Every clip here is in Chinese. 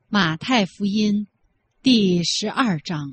马太福音第12章。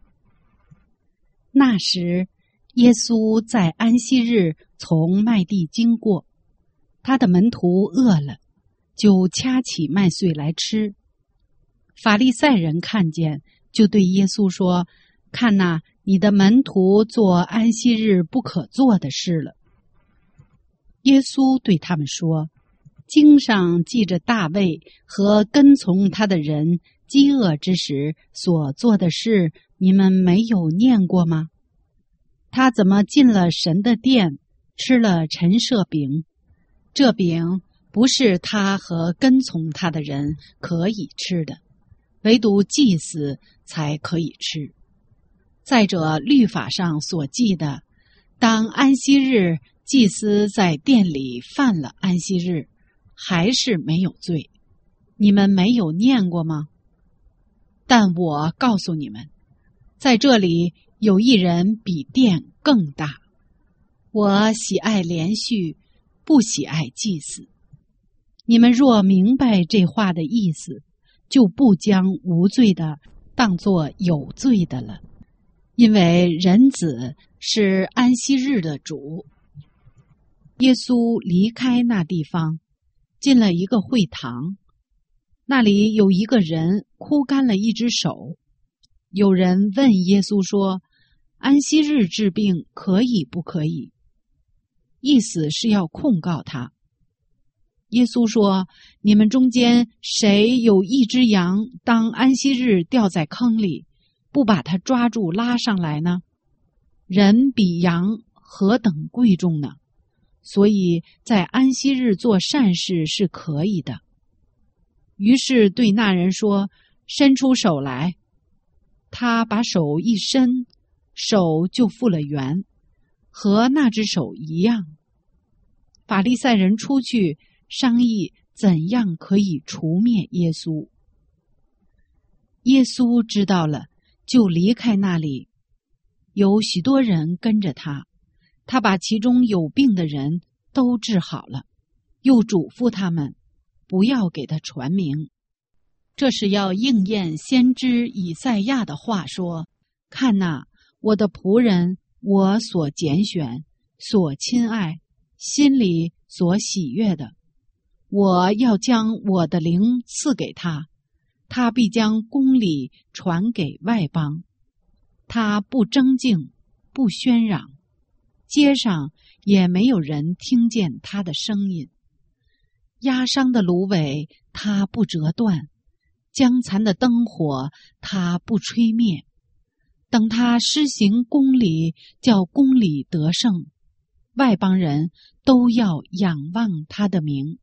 那时，耶稣在安息日从麦地经过，他的门徒饿了，就掐起麦穗来吃。法利赛人看见，就对耶稣说：“看哪，你的门徒做安息日不可做的事了。”耶稣对他们说：“经上记着大卫和跟从他的人饥饿之时所做的事，你们没有念过吗？他怎么进了神的殿，吃了陈设饼？这饼不是他和跟从他的人可以吃的，唯独祭司才可以吃。再者，律法上所记的，当安息日祭司在殿里犯了安息日，还是没有罪，你们没有念过吗？但我告诉你们，在这里有一人比殿更大。我喜爱连续，不喜爱祭祀。你们若明白这话的意思，就不将无罪的当作有罪的了，因为人子是安息日的主。耶稣离开那地方，进了一个会堂，那里有一个人枯干了一只手。有人问耶稣说：“安息日治病可以不可以？”意思是要控告他。耶稣说：“你们中间谁有一只羊，当安息日掉在坑里，不把它抓住拉上来呢？人比羊何等贵重呢？所以在安息日做善事是可以的。”于是对那人说：“伸出手来。”他把手一伸，手就复了原，和那只手一样。法利赛人出去商议怎样可以除灭耶稣。耶稣知道了，就离开那里，有许多人跟着他。他把其中有病的人都治好了，又嘱咐他们不要给他传名。这是要应验先知以赛亚的话说：“看哪，我的仆人，我所拣选，所亲爱，心里所喜悦的，我要将我的灵赐给他，他必将公理传给外邦。他不争竞，不喧嚷，街上也没有人听见他的声音。压伤的芦苇他不折断，将残的灯火他不吹灭。等他施行公理，叫公理得胜，外邦人都要仰望他的名。”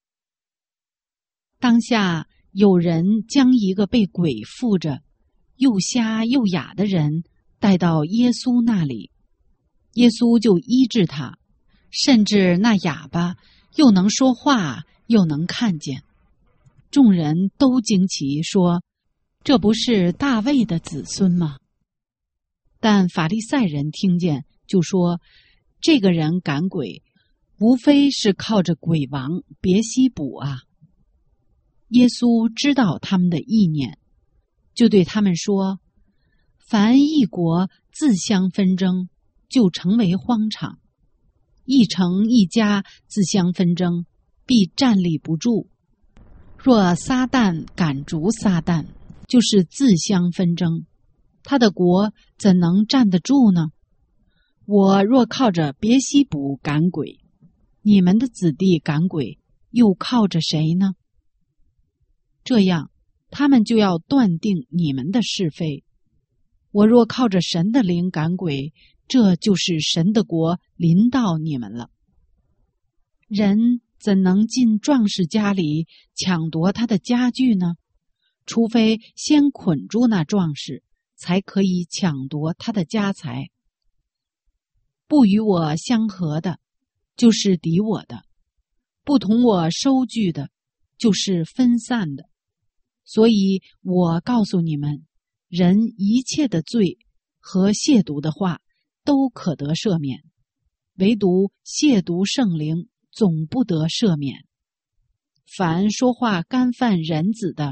当下有人将一个被鬼附着、又瞎又哑的人带到耶稣那里，耶稣就医治他，甚至那哑巴又能说话，又能看见。众人都惊奇说：“这不是大卫的子孙吗？”但法利赛人听见，就说：“这个人赶鬼，无非是靠着鬼王别西卜啊。”耶稣知道他们的意念，就对他们说：“凡一国自相纷争，就成为荒场；一城一家自相纷争，必站立不住。若撒旦赶逐撒旦，就是自相纷争，他的国怎能站得住呢？我若靠着别西卜赶鬼，你们的子弟赶鬼，又靠着谁呢？这样，他们就要断定你们的是非。我若靠着神的灵赶鬼，这就是神的国临到你们了。人怎能进壮士家里抢夺他的家具呢？除非先捆住那壮士，才可以抢夺他的家财。不与我相合的，就是敌我的；不同我收据的，就是分散的。所以我告诉你们，人一切的罪和亵渎的话都可得赦免，唯独亵渎圣灵总不得赦免。凡说话干犯人子的，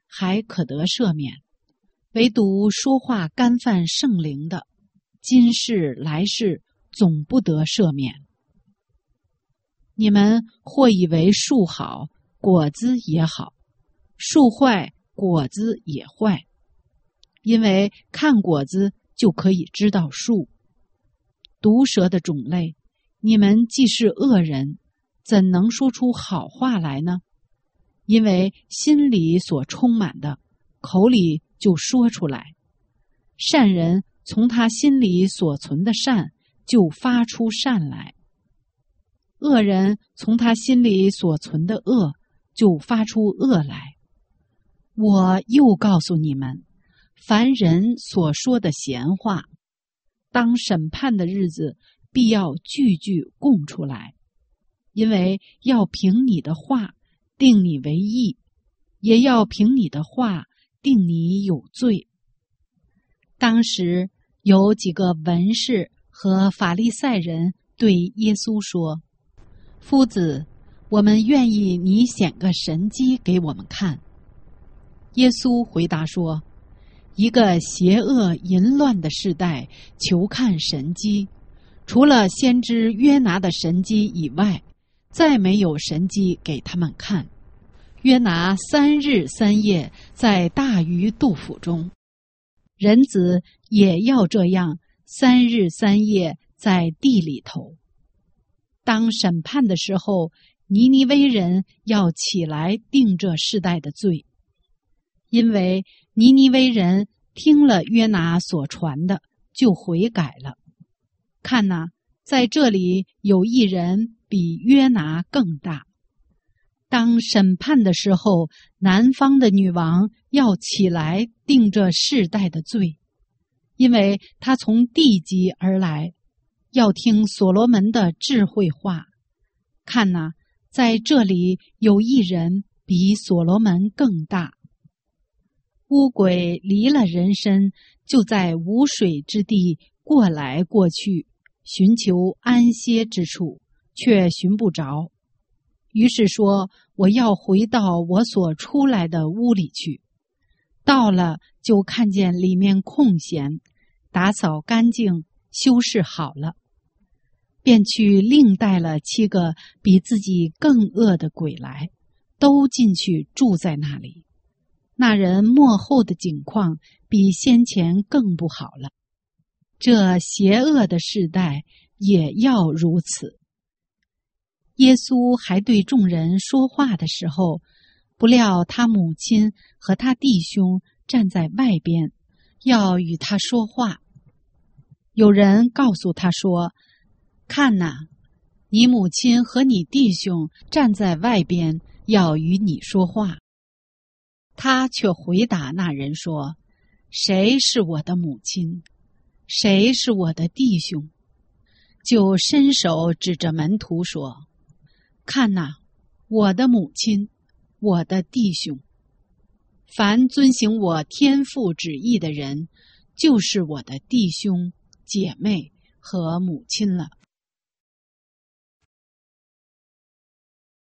还可得赦免，唯独说话干犯圣灵的，今世来世总不得赦免。你们或以为树好，果子也好；树坏，果子也坏。因为看果子就可以知道树。毒蛇的种类，你们既是恶人，怎能说出好话来呢？因为心里所充满的，口里就说出来。善人从他心里所存的善，就发出善来；恶人从他心里所存的恶，就发出恶来。我又告诉你们，凡人所说的闲话，当审判的日子，必要句句供出来，因为要凭你的话定你为义，也要凭你的话定你有罪。当时有几个文士和法利赛人对耶稣说：夫子，我们愿意你显个神迹给我们看。耶稣回答说：一个邪恶淫乱的世代求看神迹，除了先知约拿的神迹以外，再没有神迹给他们看。约拿3日3夜在大鱼肚腹中，人子也要这样3日3夜在地里头。当审判的时候，尼尼微人要起来定这世代的罪，因为尼尼微人听了约拿所传的，就悔改了。看哪，在这里有一人比约拿更大。当审判的时候，南方的女王要起来定这世代的罪，因为她从地极而来，要听所罗门的智慧话。看哪，在这里有一人比所罗门更大。乌鬼离了人身，就在无水之地过来过去，寻求安歇之处，却寻不着。于是说：我要回到我所出来的屋里去。到了，就看见里面空闲，打扫干净，修饰好了，便去另带了7个比自己更恶的鬼来，都进去住在那里。那人末后的景况比先前更不好了。这邪恶的世代也要如此。耶稣还对众人说话的时候，不料他母亲和他弟兄站在外边，要与他说话。有人告诉他说：看哪，你母亲和你弟兄站在外边，要与你说话。他却回答那人说：谁是我的母亲？谁是我的弟兄？就伸手指着门徒说：看哪，我的母亲，我的弟兄。凡遵行我天父旨意的人，就是我的弟兄、姐妹和母亲了。